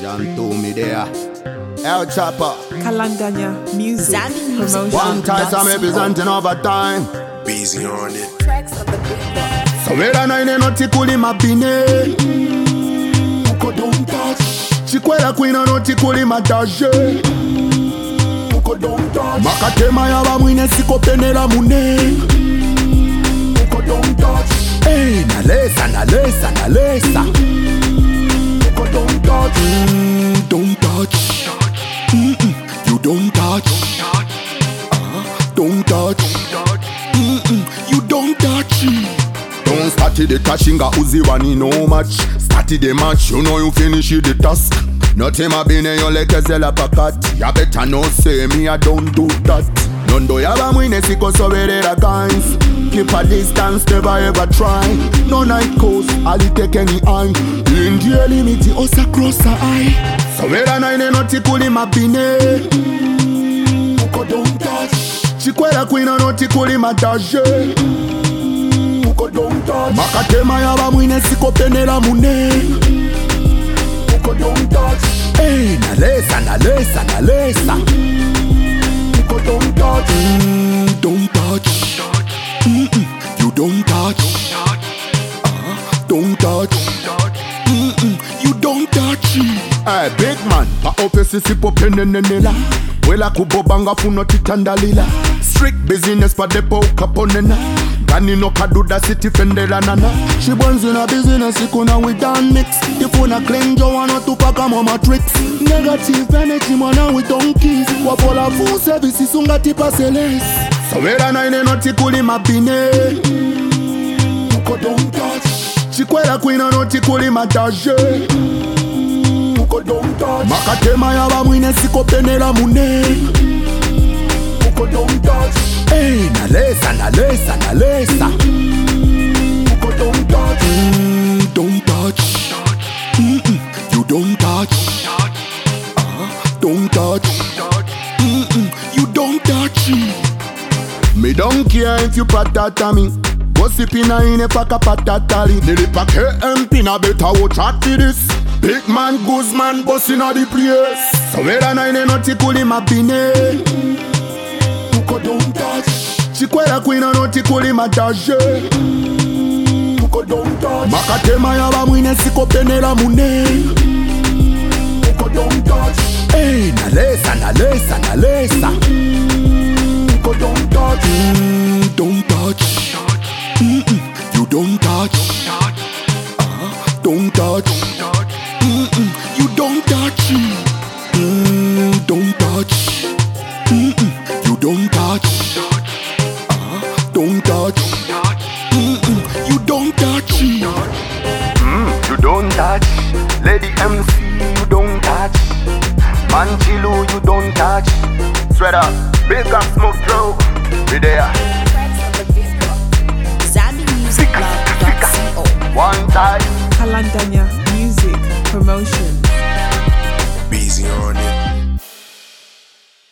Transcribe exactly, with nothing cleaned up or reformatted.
Jam to me there. El Chopper. Kalandanya Music Promotion. One time I'm representing over time. Busy on it. So where I know no tikuli mabine. Uko don't touch. Chikwela kwina no tikuli madaje. Uko don't touch. Makatema ya bamwine siko penela mune. Uko don't touch. Hey, nalesa, nalesa, nalesa. Uko don't touch. Mm, don't touch. Mm-mm, you don't touch. Uh, don't touch. Mm-mm, you don't touch. Don't start the tashinga uzi wani no match. Start the match, you know you finish the task. Nothing ma bine yo lekezela pakat. Ya better no say me I don't do that. Nondo yaba mwine siko soberera guys. Keep a distance, never ever try. No night coast, Ali take any eye. In the limit, osa cross the eye. So where I know no tikuli mabine. Uko don't touch. Chikwela kwina no tikuli madaje. Uko don't touch. Makatema ya bamwine siko penela mune. Uko don't touch. Hey, nalesa, nalesa, nalesa. Uko don't touch. Mm, don't touch. Mm-mm, you don't touch. Uh, don't touch. Mm-mm, you don't touch. Hey, big man, pa office sipo penenenela. Wela kubobanga funo titandalila. Strict business pa depo kaponena. Gani no kaduda city fendela nana. She burns in a business ikuna we done mix. If una clean jo wana tupaka mama tricks. Negative energy mana we donkeys. Wapola full service isunga tipa seles. So wera na ine no tikuli mabine. Uko don't touch. Chikwela kwina no tikuli madaje. Uko don't touch. Makatema ya bamwine siko penela mune. Uko don't touch. Hey, nalesa, nalesa, nalesa. Uko don't touch. Mm, don't touch. Mm-mm, you don't touch. Uh, don't touch. Mm-mm, you don't touch. Me don't care if you patata me. Gossipina ine paka patatali. Nilipa K M P na beta watch out for this. Big man, Guzman, boss inna the place. So where I know no tikuli mabine. Uko don't touch. Chikwela kwina no tikuli madaje. Uko don't touch. Makatema ya bamwine siko penela mune. Uko don't touch. Hey, nalesa, nalesa, nalesa. Uko don't touch. Mm, don't touch. Mm-mm, you don't touch. Uh, don't touch. Mm-mm, you don't touch. Mm, don't touch. Mm-mm, you don't touch. Uh, don't touch. Mm-mm, you don't touch. Mm, you don't touch. Lady M C, you don't touch. Manchilu, you don't touch. Straight up, big up smoke flow. Be there. One time. Kalandanya Music Promotion. Busy on it.